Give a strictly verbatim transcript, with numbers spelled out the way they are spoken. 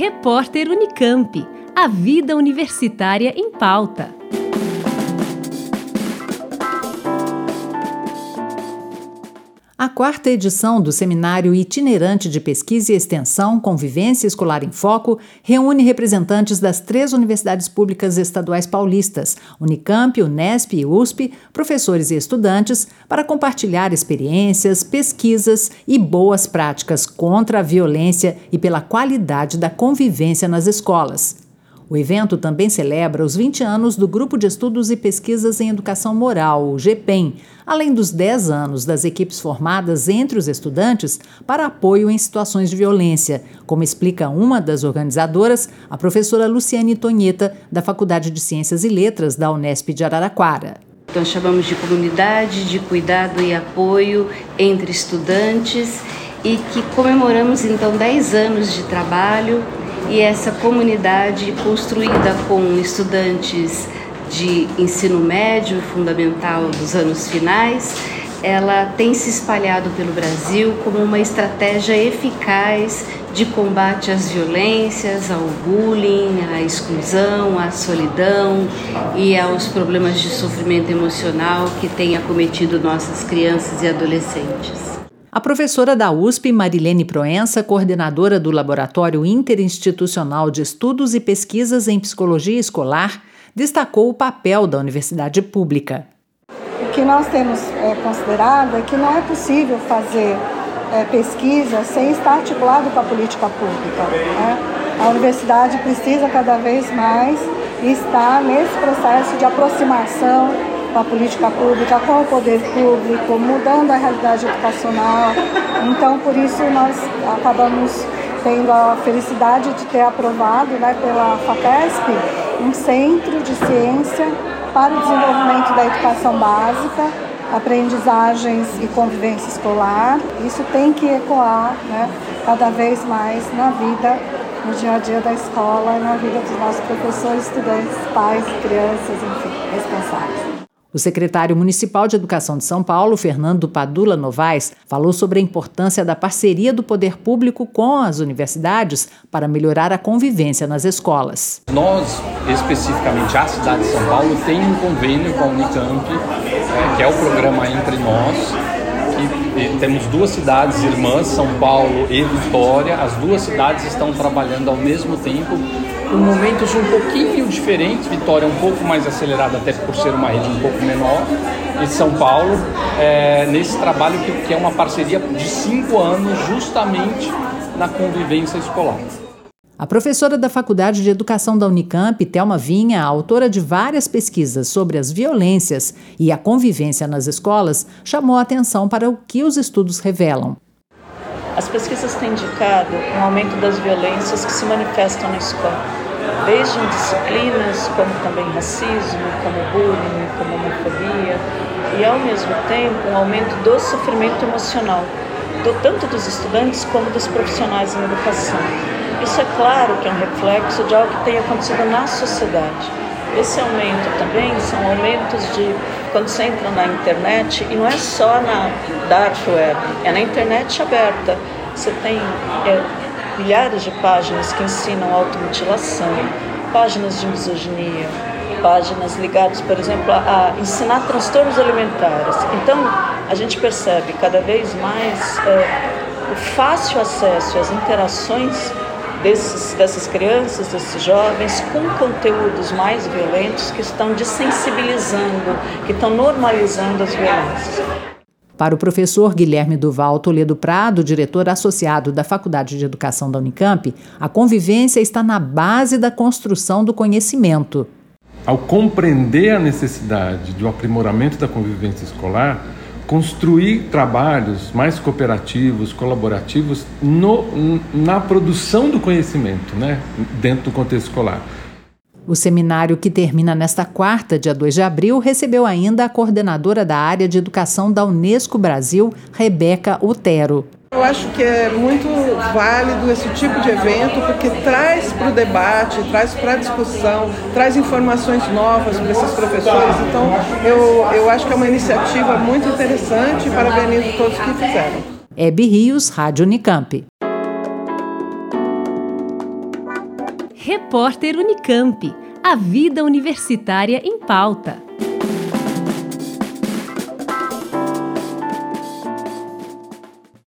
Repórter Unicamp. A vida universitária em pauta. A quarta edição do Seminário Itinerante de Pesquisa e Extensão Convivência Escolar em Foco reúne representantes das três universidades públicas estaduais paulistas, Unicamp, Unesp e U S P, professores e estudantes, para compartilhar experiências, pesquisas e boas práticas contra a violência e pela qualidade da convivência nas escolas. O evento também celebra os vinte anos do Grupo de Estudos e Pesquisas em Educação Moral, o G P E M, além dos dez anos das equipes formadas entre os estudantes para apoio em situações de violência, como explica uma das organizadoras, a professora Luciane Tonheta, da Faculdade de Ciências e Letras da Unesp de Araraquara. Então chamamos de comunidade de cuidado e apoio entre estudantes e que comemoramos então dez anos de trabalho. E essa comunidade construída com estudantes de ensino médio e fundamental dos anos finais, ela tem se espalhado pelo Brasil como uma estratégia eficaz de combate às violências, ao bullying, à exclusão, à solidão e aos problemas de sofrimento emocional que têm acometido nossas crianças e adolescentes. A professora da U S P, Marilene Proença, coordenadora do Laboratório Interinstitucional de Estudos e Pesquisas em Psicologia Escolar, destacou o papel da universidade pública. O que nós temos é, considerado é que não é possível fazer é, pesquisa sem estar articulado com a política pública, né? A universidade precisa cada vez mais estar nesse processo de aproximação com a política pública, com o poder público, mudando a realidade educacional. Então, por isso, nós acabamos tendo a felicidade de ter aprovado, né, pela FAPESP, um centro de ciência para o desenvolvimento da educação básica, aprendizagens e convivência escolar. Isso tem que ecoar, né, cada vez mais na vida, no dia a dia da escola, na vida dos nossos professores, estudantes, pais, crianças, enfim, responsáveis. O secretário municipal de Educação de São Paulo, Fernando Padula Novaes, falou sobre a importância da parceria do poder público com as universidades para melhorar a convivência nas escolas. Nós, especificamente a cidade de São Paulo, tem um convênio com a Unicamp, é, que é o programa Entre Nós, que e temos duas cidades irmãs, São Paulo e Vitória. As duas cidades estão trabalhando ao mesmo tempo, com momentos um pouquinho diferentes. Vitória é um pouco mais acelerada, até por ser uma rede um pouco menor, e São Paulo, é, nesse trabalho que, que é uma parceria de cinco anos, justamente na convivência escolar. A professora da Faculdade de Educação da Unicamp, Thelma Vinha, autora de várias pesquisas sobre as violências e a convivência nas escolas, chamou a atenção para o que os estudos revelam. As pesquisas têm indicado um aumento das violências que se manifestam na escola, desde indisciplinas, como também racismo, como bullying, como homofobia, e ao mesmo tempo um aumento do sofrimento emocional, do, tanto dos estudantes como dos profissionais em educação. Isso é claro que é um reflexo de algo que tem acontecido na sociedade. Esse aumento também são aumentos de quando você entra na internet, e não é só na dark web, é na internet aberta. Você tem é, milhares de páginas que ensinam automutilação, páginas de misoginia, páginas ligadas, por exemplo, a, a ensinar transtornos alimentares. Então, a gente percebe cada vez mais é, o fácil acesso às interações Desses, dessas crianças, desses jovens, com conteúdos mais violentos que estão desensibilizando, que estão normalizando as violências. Para o professor Guilherme Duval Toledo Prado, diretor associado da Faculdade de Educação da Unicamp, a convivência está na base da construção do conhecimento. Ao compreender a necessidade do aprimoramento da convivência escolar, construir trabalhos mais cooperativos, colaborativos no, na produção do conhecimento, né, dentro do contexto escolar. O seminário, que termina nesta quarta, dia dois de abril, recebeu ainda a coordenadora da área de educação da Unesco Brasil, Rebeca Otero. Eu acho que é muito válido esse tipo de evento porque traz para o debate, traz para a discussão, traz informações novas para esses professores. Então, eu, eu acho que é uma iniciativa muito interessante e parabenizo todos que fizeram. Hebe Rios, Rádio Unicamp. Repórter Unicamp. A vida universitária em pauta.